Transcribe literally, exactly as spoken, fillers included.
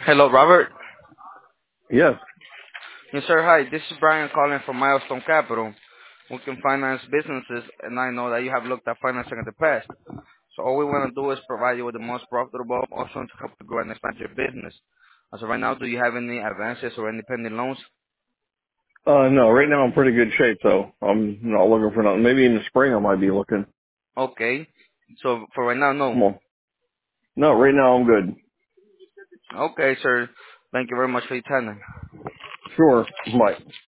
Hello, Robert. Yes. Yes, sir. Hi. This is Brian calling from Milestone Capital. We can finance businesses, and I know that you have looked at financing in the past. So all we want to do is provide you with the most profitable option to help you grow and expand your business. As of right now, do you have any advances or any pending loans? Uh, no, right now I'm pretty good shape though. I'm not looking for nothing. Maybe in the spring I might be looking. Okay. So for right now, no. Come on. No, right now I'm good. Okay, sir. Thank you very much for your time. Sure. Bye.